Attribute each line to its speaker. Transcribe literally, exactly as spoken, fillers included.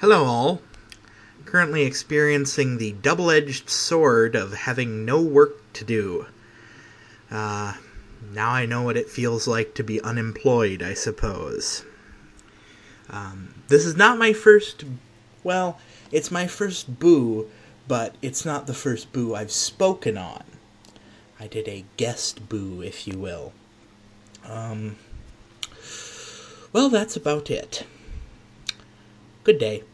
Speaker 1: Hello, all. Currently experiencing the double-edged sword of having no work to do. Uh, now I know what it feels like to be unemployed, I suppose. Um, this is not my first... Well, it's my first boo, but it's not the first boo I've spoken on. I did a guest boo, if you will. Um, well, that's about it. Good day.